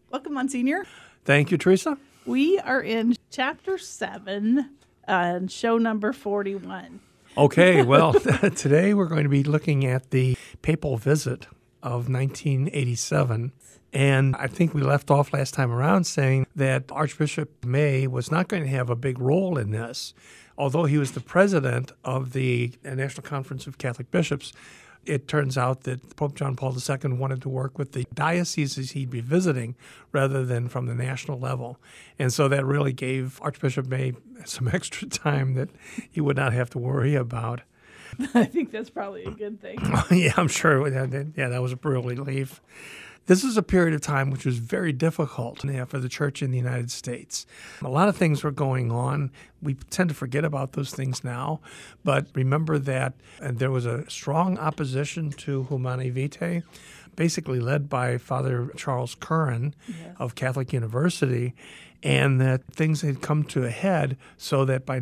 Welcome, Monsignor. Thank you, Teresa. We are in chapter 7 and show number 41. Okay, well, today we're going to be looking at the papal visit of 1987. And I think we left off last time around saying that Archbishop May was not going to have a big role in this. Although he was the president of the National Conference of Catholic Bishops, it turns out that Pope John Paul II wanted to work with the dioceses he'd be visiting rather than from the national level. And so that really gave Archbishop May some extra time that he would not have to worry about. I think that's probably a good thing. Yeah, I'm sure. That was a real relief. This is a period of time which was very difficult for the church in the United States. A lot of things were going on. We tend to forget about those things now, but remember that there was a strong opposition to Humanae Vitae, basically led by Father Charles Curran of Catholic University, and that things had come to a head so that by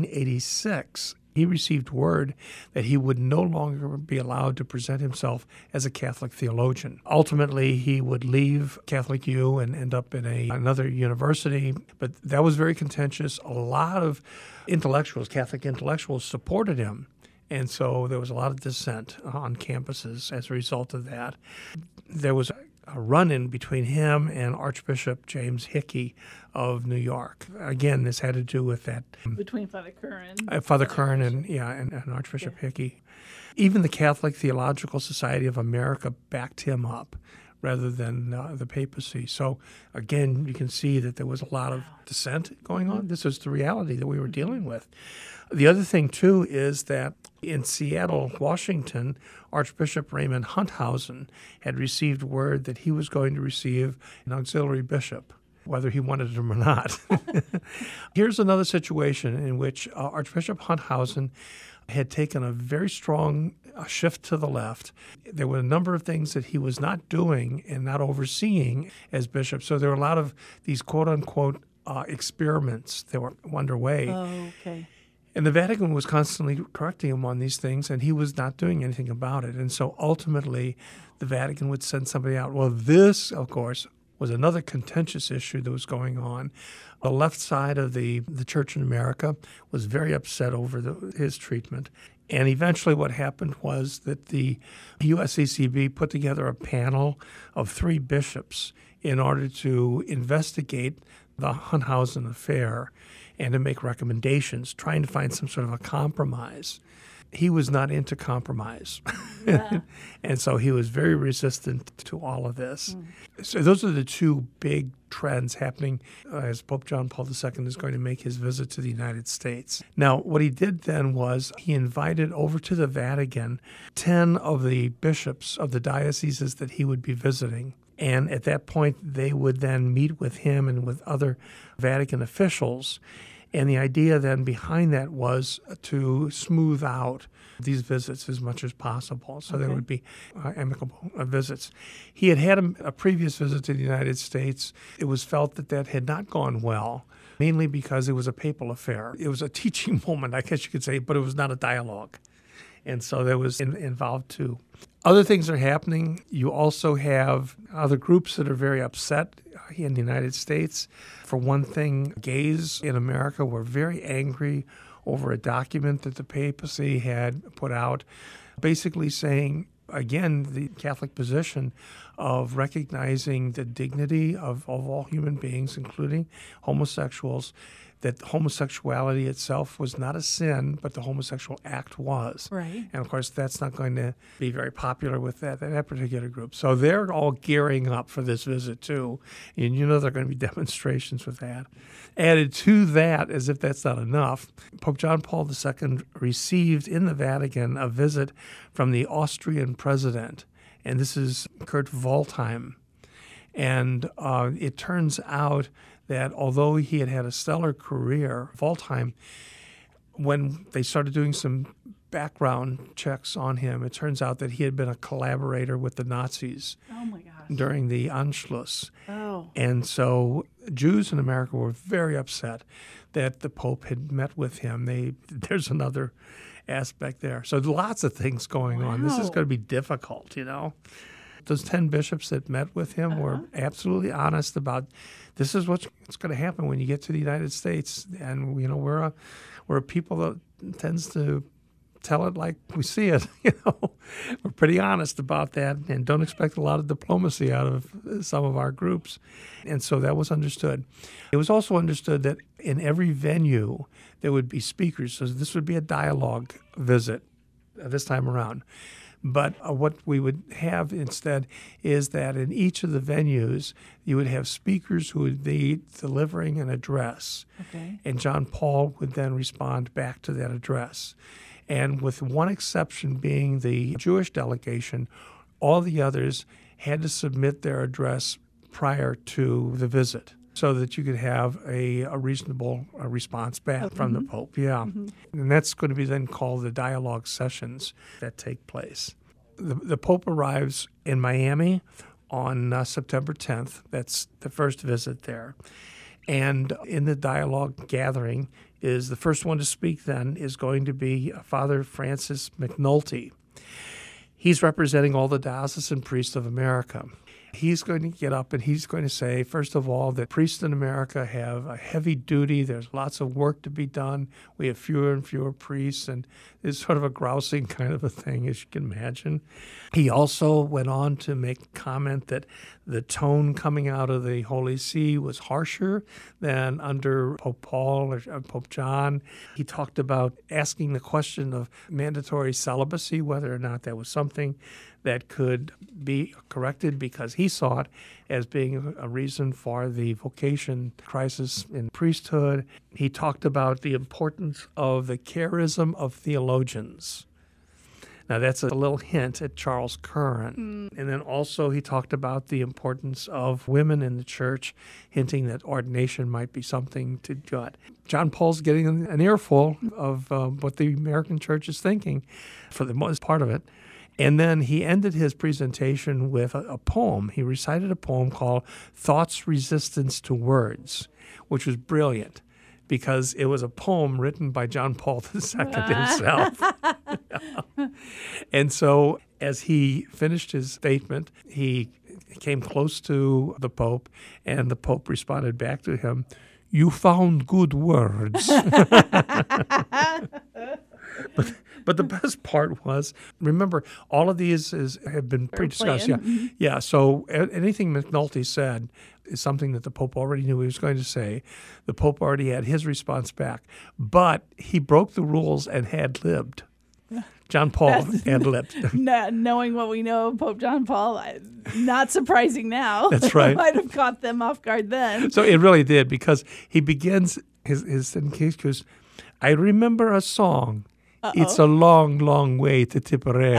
1986, he received word that he would no longer be allowed to present himself as a Catholic theologian. Ultimately, he would leave Catholic U and end up in another university, but that was very contentious. A lot of intellectuals, Catholic intellectuals, supported him, and so there was a lot of dissent on campuses as a result of that. There was a run-in between him and Archbishop James Hickey of New York. Again, this had to do with that. Between Father Curran. Father Curran and Archbishop Hickey. Even the Catholic Theological Society of America backed him up rather than the papacy. So, again, you can see that there was a lot of dissent going on. This is the reality that we were dealing with. The other thing, too, is that in Seattle, Washington, Archbishop Raymond Hunthausen had received word that he was going to receive an auxiliary bishop, whether he wanted him or not. Here's another situation in which Archbishop Hunthausen had taken a very strong shift to the left. There were a number of things that he was not doing and not overseeing as bishop. So there were a lot of these quote-unquote experiments that were underway. Oh, okay. And the Vatican was constantly correcting him on these things, and he was not doing anything about it. And so ultimately, the Vatican would send somebody out. Well, this, of course, was another contentious issue that was going on. The left side of the Church in America was very upset over his treatment. And eventually what happened was that the USCCB put together a panel of 3 bishops in order to investigate the Hunthausen affair and to make recommendations, trying to find some sort of a compromise. He was not into compromise. Yeah. And so he was very resistant to all of this. So those are the 2 big trends happening as Pope John Paul II is going to make his visit to the United States. Now, what he did then was he invited over to the Vatican 10 of the bishops of the dioceses that he would be visiting. And at that point, they would then meet with him and with other Vatican officials. And the idea then behind that was to smooth out these visits as much as possible. So there would be amicable visits. He had a previous visit to the United States. It was felt that had not gone well, mainly because it was a papal affair. It was a teaching moment, I guess you could say, but it was not a dialogue. And so there was involved too. Other things are happening. You also have other groups that are very upset in the United States. For one thing, gays in America were very angry over a document that the papacy had put out, basically saying, again, the Catholic position of recognizing the dignity of all human beings, including homosexuals, that homosexuality itself was not a sin, but the homosexual act was. Right. And, of course, that's not going to be very popular with that particular group. So they're all gearing up for this visit, too. And you know there are going to be demonstrations with that. Added to that, as if that's not enough, Pope John Paul II received in the Vatican a visit from the Austrian president, and this is Kurt Waldheim. And it turns out that although he had a stellar career, Waldheim, when they started doing some background checks on him, it turns out that he had been a collaborator with the Nazis during the Anschluss. Oh. And so Jews in America were very upset that the Pope had met with him. There's another aspect there. So lots of things going on. This is going to be difficult, you know. those 10 bishops that met with him were absolutely honest about this is what's going to happen when you get to the United States. And, we're a people that tends to tell it like we see it. We're pretty honest about that and don't expect a lot of diplomacy out of some of our groups. And so that was understood. It was also understood that in every venue there would be speakers. So this would be a dialogue visit this time around. But what we would have instead is that in each of the venues, you would have speakers who would be delivering an address. Okay. And John Paul would then respond back to that address. And with one exception being the Jewish delegation, all the others had to submit their address prior to the visit so that you could have a reasonable response back from the Pope. Yeah. And that's going to be then called the dialogue sessions that take place. The Pope arrives in Miami on September 10th. That's the first visit there. And in the dialogue gathering is the first one to speak then is going to be Father Francis McNulty. He's representing all the diocesan priests of America. He's going to get up and he's going to say, first of all, that priests in America have a heavy duty. There's lots of work to be done. We have fewer and fewer priests, and it's sort of a grousing kind of a thing, as you can imagine. He also went on to make comment that the tone coming out of the Holy See was harsher than under Pope Paul or Pope John. He talked about asking the question of mandatory celibacy, whether or not that was something that could be corrected, because he saw it as being a reason for the vocation crisis in priesthood. He talked about the importance of the charism of theologians. Now, that's a little hint at Charles Curran. And then also he talked about the importance of women in the church, hinting that ordination might be something to gut. John Paul's getting an earful of what the American church is thinking for the most part of it. And then he ended his presentation with a poem. He recited a poem called Thoughts Resistance to Words, which was brilliant because it was a poem written by John Paul II himself. And so as he finished his statement, he came close to the Pope, and the Pope responded back to him, "You found good words." But the best part was, remember, all of these have been pre-discussed. Yeah, yeah. So anything McNulty said is something that the Pope already knew he was going to say. The Pope already had his response back, but he broke the rules and had-libbed. John Paul ad-libbed. Knowing what we know of Pope John Paul, not surprising now. That's right. Might have caught them off guard then. So it really did, because he begins his goes, "I remember a song. It's a long, long way to Tipperary."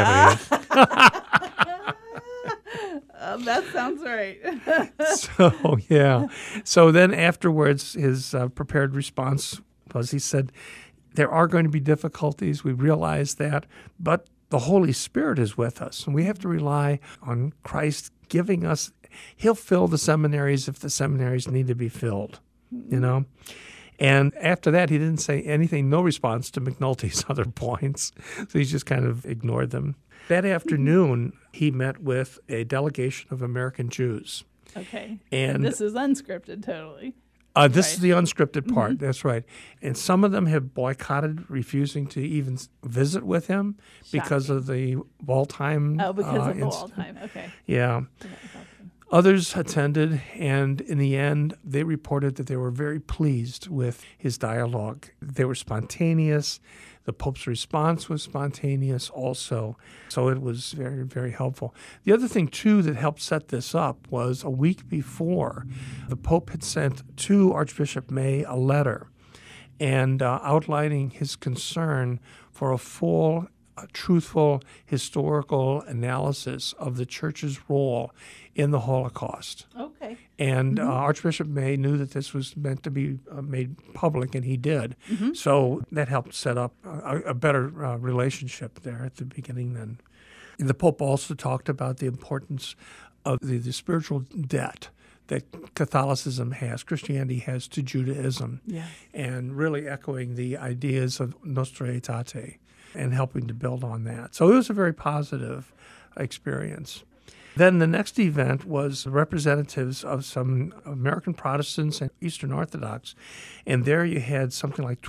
That sounds right. So, yeah. So then afterwards, his prepared response was, he said, "There are going to be difficulties. We realize that, but the Holy Spirit is with us, and we have to rely on Christ giving us. He'll fill the seminaries if the seminaries need to be filled, you know." And after that, he didn't say anything, no response to McNulty's other points. So he just kind of ignored them. That afternoon, he met with a delegation of American Jews. Okay. And this is unscripted, totally. This is the unscripted part. That's right. And some of them have boycotted, refusing to even visit with him because of the wall time. Oh, because of the wall time. Okay. Yeah. Others attended, and in the end, they reported that they were very pleased with his dialogue. They were spontaneous. The Pope's response was spontaneous also. So it was very, very helpful. The other thing, too, that helped set this up was a week before, the Pope had sent to Archbishop May a letter and outlining his concern for a full, truthful historical analysis of the Church's role in the Holocaust. Okay. And Archbishop May knew that this was meant to be made public, and he did. So that helped set up a better relationship there at the beginning then. The Pope also talked about the importance of the spiritual debt that Catholicism has, Christianity has to Judaism, and really echoing the ideas of Nostra Aetate and helping to build on that. So it was a very positive experience. Then the next event was representatives of some American Protestants and Eastern Orthodox, and there you had something like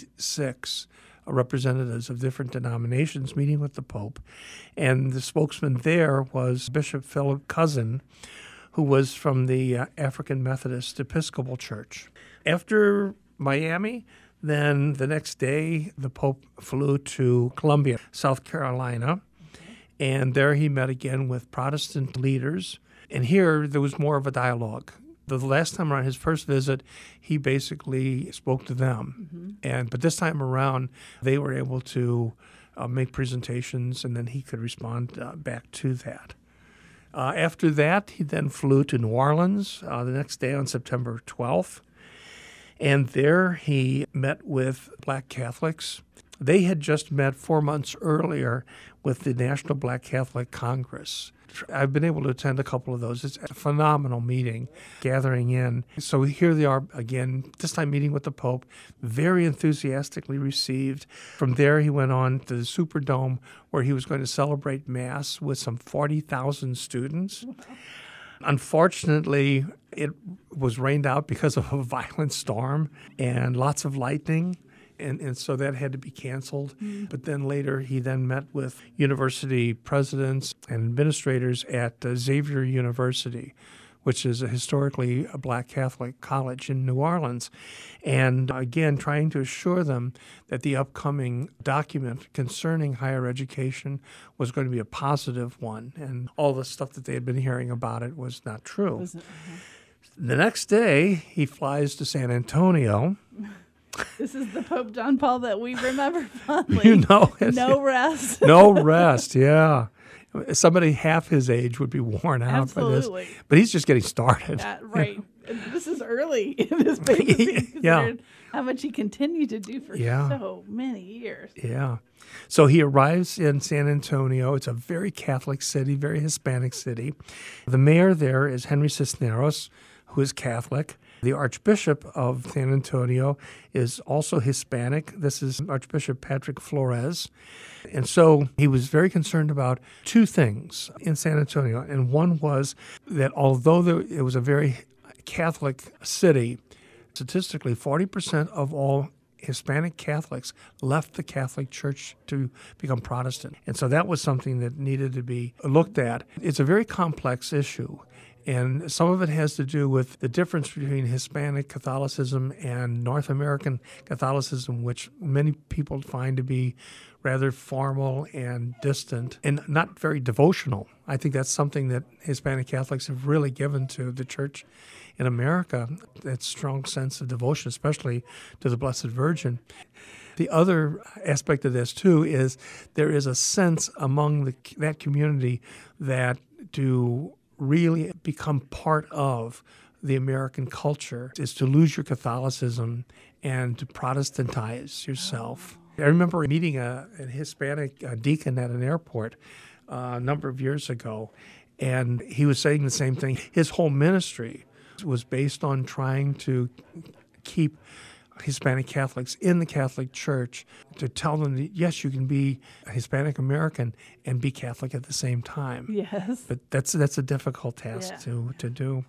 26 representatives of different denominations meeting with the Pope, and the spokesman there was Bishop Philip Cousin, who was from the African Methodist Episcopal Church. After Miami, then the next day, the Pope flew to Columbia, South Carolina, and there he met again with Protestant leaders. And here there was more of a dialogue. The last time around, his first visit, he basically spoke to them. But this time around, they were able to make presentations, and then he could respond back to that. After that, he then flew to New Orleans the next day on September 12th. And there he met with Black Catholics. They had just met 4 months earlier with the National Black Catholic Congress. I've been able to attend a couple of those. It's a phenomenal meeting, gathering in. So here they are again, this time meeting with the Pope, very enthusiastically received. From there, he went on to the Superdome, where he was going to celebrate Mass with some 40,000 students. Unfortunately, it was rained out because of a violent storm and lots of lightning. And so that had to be canceled. But then later, he then met with university presidents and administrators at Xavier University, which is historically a Black Catholic college in New Orleans. And again, trying to assure them that the upcoming document concerning higher education was going to be a positive one. And all the stuff that they had been hearing about it was not true. The next day, he flies to San Antonio. This is the Pope John Paul that we remember fondly. You know, no rest. No rest, yeah. Somebody half his age would be worn out Absolutely. by this. But he's just getting started. Right. This is early in his papacy. Yeah. How much he continued to do for so many years. Yeah. So he arrives in San Antonio. It's a very Catholic city, very Hispanic city. The mayor there is Henry Cisneros, who is Catholic. The Archbishop of San Antonio is also Hispanic. This is Archbishop Patrick Flores. And so he was very concerned about two things in San Antonio. And one was that although it was a very Catholic city, statistically 40% of all Hispanic Catholics left the Catholic Church to become Protestant. And so that was something that needed to be looked at. It's a very complex issue. And some of it has to do with the difference between Hispanic Catholicism and North American Catholicism, which many people find to be rather formal and distant and not very devotional. I think that's something that Hispanic Catholics have really given to the Church in America, that strong sense of devotion, especially to the Blessed Virgin. The other aspect of this, too, is there is a sense among that community that to really become part of the American culture is to lose your Catholicism and to Protestantize yourself. I remember meeting a Hispanic deacon at an airport a number of years ago, and he was saying the same thing. His whole ministry was based on trying to keep Hispanic Catholics in the Catholic Church, to tell them that, yes, you can be a Hispanic American and be Catholic at the same time. Yes. But that's a difficult task to do.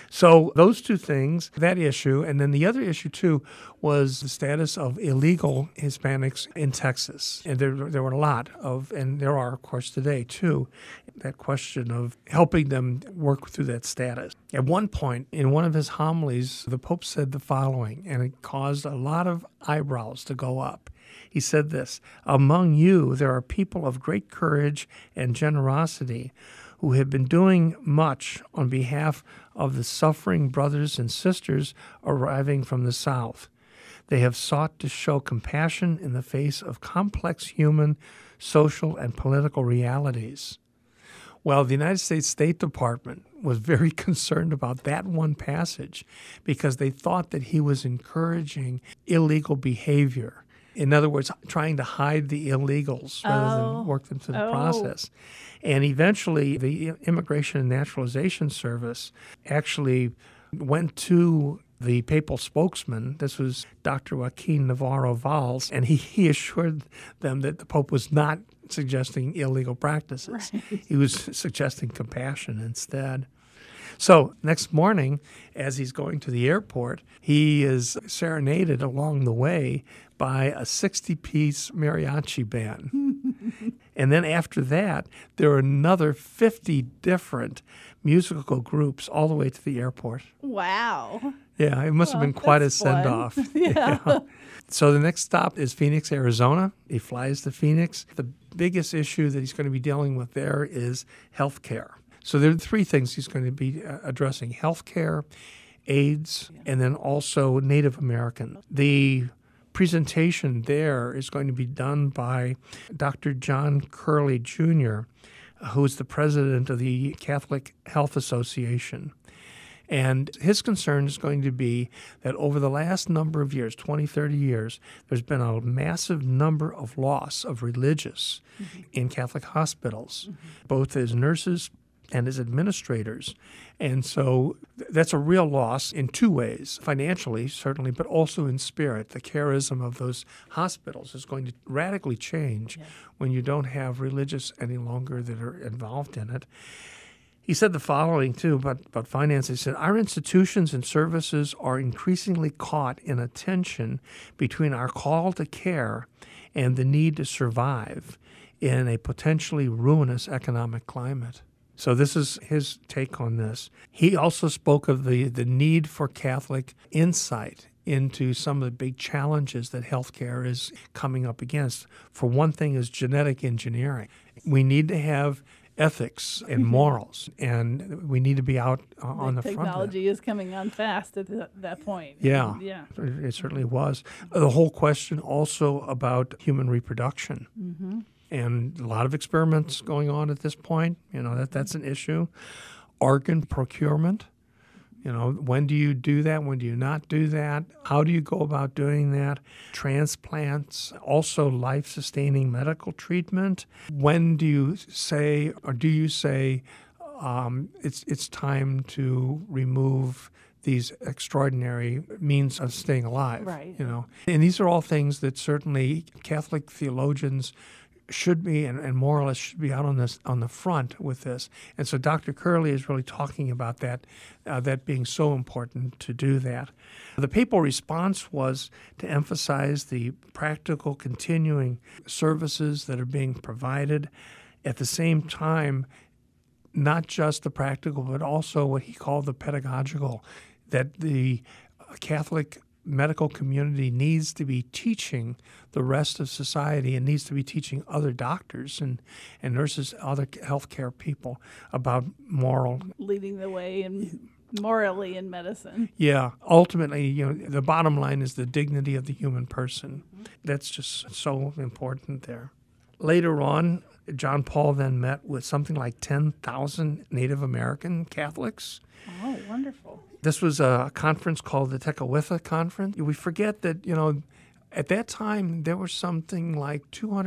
So those two things, that issue, and then the other issue, too, was the status of illegal Hispanics in Texas. And there were a lot of, and there are, of course, today, too, that question of helping them work through that status. At one point, in one of his homilies, the Pope said the following, and it caused a lot of eyebrows to go up. He said this: "Among you there are people of great courage and generosity who have been doing much on behalf of the suffering brothers and sisters arriving from the South. They have sought to show compassion in the face of complex human, social, and political realities." Well, the United States State Department was very concerned about that one passage because they thought that he was encouraging illegal behavior. In other words, trying to hide the illegals rather than work them through the process. And eventually, the Immigration and Naturalization Service actually went to the papal spokesman. This was Dr. Joaquin Navarro Valls, and he assured them that the Pope was not suggesting illegal practices. Right. He was suggesting compassion instead. So next morning, as he's going to the airport, he is serenaded along the way by a 60-piece mariachi band. And then after that, there are another 50 different musical groups all the way to the airport. Wow. Yeah, it must have been quite a that's fun. send-off. Yeah. So the next stop is Phoenix, Arizona. He flies to Phoenix. The biggest issue that he's going to be dealing with there is health care. So there are three things he's going to be addressing: health care, AIDS, and then also Native American. The presentation there is going to be done by Dr. John Curley Jr., who is the president of the Catholic Health Association. And his concern is going to be that over the last number of years, 20, 30 years, there's been a massive number of loss of religious in Catholic hospitals, both as nurses and as administrators. And so that's a real loss in two ways: financially, certainly, but also in spirit. The charism of those hospitals is going to radically change when you don't have religious any longer that are involved in it. He said the following, too, about finance. He said, "Our institutions and services are increasingly caught in a tension between our call to care and the need to survive in a potentially ruinous economic climate." So this is his take on this. He also spoke of the need for Catholic insight into some of the big challenges that healthcare is coming up against. For one thing is genetic engineering. We need to have ethics and morals, and we need to be out on the front of it. Technology is coming on fast at that point. Yeah, Yeah. it certainly was. The whole question also about human reproduction. And a lot of experiments going on at this point. You know, that's an issue. Organ procurement. You know, when do you do that? When do you not do that? How do you go about doing that? Transplants, also life-sustaining medical treatment. When do you say, or do you say, it's time to remove these extraordinary means of staying alive? Right. You know, and these are all things that certainly Catholic theologians should be and moralists should be out on the front with this. And so Dr. Curley is really talking about that being so important to do that. The papal response was to emphasize the practical continuing services that are being provided. At the same time, not just the practical, but also what he called the pedagogical, that the Catholic medical community needs to be teaching the rest of society and needs to be teaching other doctors and nurses, other healthcare people about moral. Leading the way and morally in medicine. Yeah. Ultimately, you know, the bottom line is the dignity of the human person. That's just so important there. Later on, John Paul then met with something like 10,000 Native American Catholics. Oh, wonderful. This was a conference called the Tekakwitha Conference. We forget that, you know, at that time there were something like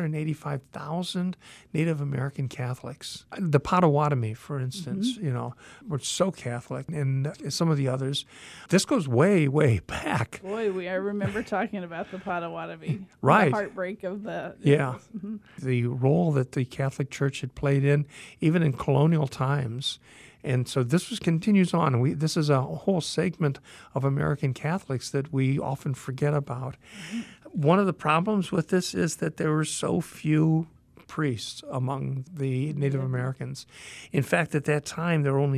285,000 Native American Catholics. The Potawatomi, for instance, you know, were so Catholic, and some of the others. This goes way, way back. Boy, I remember talking about the Potawatomi. Right. The heartbreak of the... Yeah. The role that the Catholic Church had played even in colonial times. And so this continues on. This is a whole segment of American Catholics that we often forget about. One of the problems with this is that there were so few priests among the Native Americans. In fact, at that time, there were only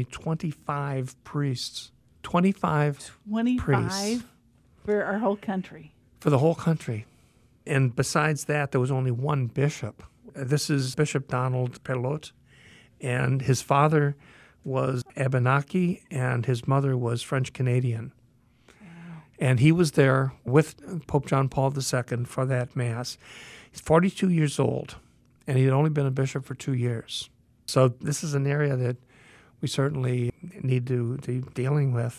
25 priests. 25 priests. For our whole country. For the whole country. And besides that, there was only one bishop. This is Bishop Donald Pelot, and his father was Abenaki, and his mother was French-Canadian. Wow. And he was there with Pope John Paul II for that Mass. He's 42 years old, and he had only been a bishop for 2 years. So this is an area that we certainly need to be dealing with.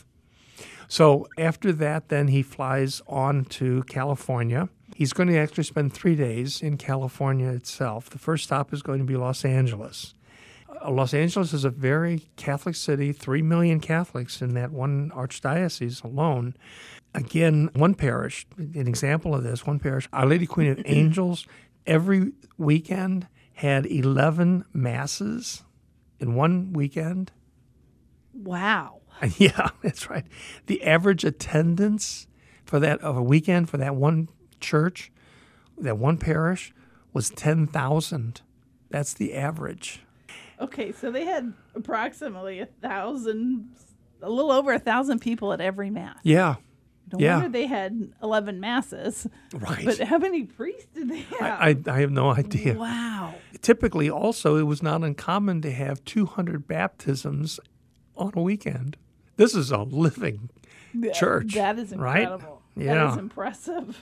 So after that, then he flies on to California. He's going to actually spend 3 days in California itself. The first stop is going to be Los Angeles. Los Angeles is a very Catholic city, 3 million Catholics in that one archdiocese alone. Again, one parish, an example of this, one parish, Our Lady Queen of Angels, every weekend had 11 masses in one weekend. Wow. Yeah, that's right. The average attendance for that of a weekend for that one church, that one parish, was 10,000. That's the average. Okay, so they had approximately 1,000, a little over 1,000 people at every mass. Yeah. No Yeah. wonder they had 11 masses. Right. But how many priests did they have? I have no idea. Wow. Typically, also, it was not uncommon to have 200 baptisms on a weekend. This is a living church. That is right? incredible. Yeah. That is impressive.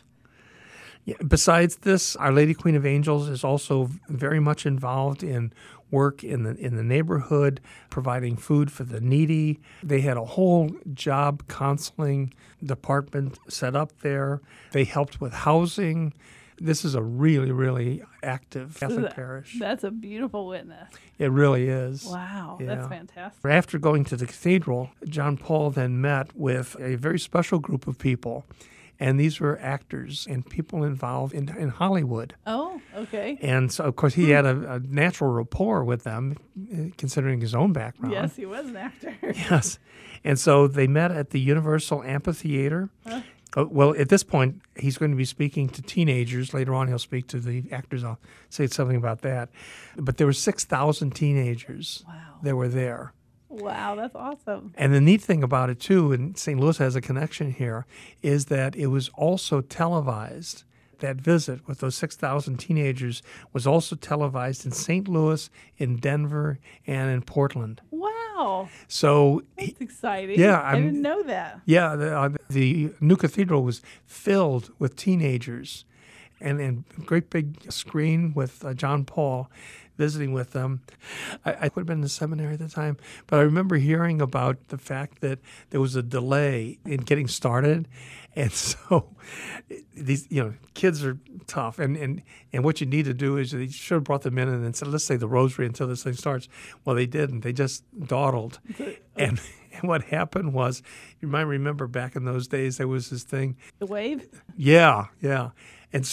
Yeah. Besides this, Our Lady Queen of Angels is also very much involved in work in the neighborhood, providing food for the needy. They had a whole job counseling department set up there. They helped with housing. This is a really, really active Catholic parish. That's a beautiful witness. It really is. Wow, Yeah. that's fantastic. After going to the cathedral, John Paul then met with a very special group of people. And these were actors and people involved in Hollywood. Oh, okay. And so, of course, he had a natural rapport with them, considering his own background. Yes, he was an actor. Yes. And so they met at the Universal Amphitheater. Huh? Well, at this point, he's going to be speaking to teenagers. Later on, he'll speak to the actors. I'll say something about that. But there were 6,000 teenagers Wow. that were there. Wow, that's awesome. And the neat thing about it, too, and St. Louis has a connection here, is that it was also televised. That visit with those 6,000 teenagers was also televised in St. Louis, in Denver, and in Portland. Wow, So, that's exciting. yeah, I didn't know that. yeah, the new cathedral was filled with teenagers, and great big screen with John Paul visiting with them. I would have been in the seminary at the time, but I remember hearing about the fact that there was a delay in getting started. And so these, kids are tough. And what you need to do is they should have brought them in and then said, let's say the rosary until this thing starts. Well, they didn't. They just dawdled. And what happened was, you might remember back in those days, there was this thing. The wave? Yeah. And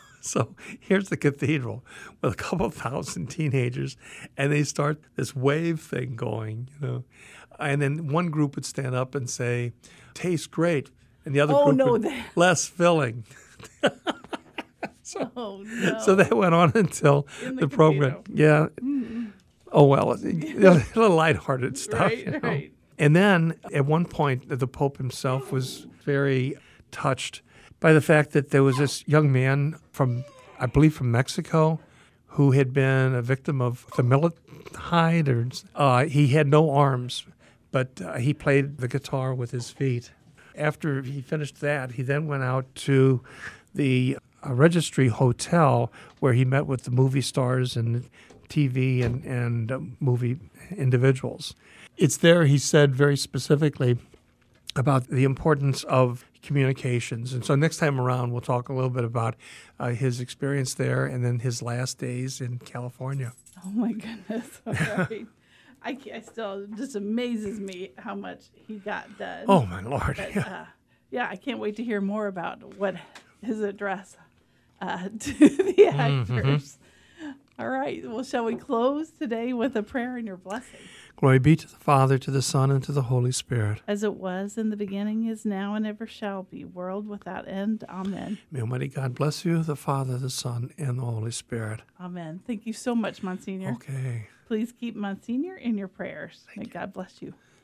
so here's the cathedral with a couple thousand teenagers, and they start this wave thing going, And then one group would stand up and say, tastes great. And the other group would, less filling. Oh, no. So that went on until the program. Yeah. Mm. Oh, well, a little lighthearted stuff. Right. And then at one point, the Pope himself was very touched by the fact that there was this young man from Mexico, who had been a victim of familicide. He had no arms, but he played the guitar with his feet. After he finished that, he then went out to the Registry Hotel, where he met with the movie stars and TV and movie individuals. It's there, he said very specifically, about the importance of communications. And so next time around, we'll talk a little bit about his experience there and then his last days in California. Oh, my goodness. All right. I still, it just amazes me how much he got done. Oh, my Lord. But, I can't wait to hear more about what his address to the actors. All right. Well, shall we close today with a prayer and your blessing? Glory be to the Father, to the Son, and to the Holy Spirit. As it was in the beginning, is now, and ever shall be, world without end. Amen. May Almighty God bless you, the Father, the Son, and the Holy Spirit. Amen. Thank you so much, Monsignor. Okay. Please keep Monsignor in your prayers. May God bless you.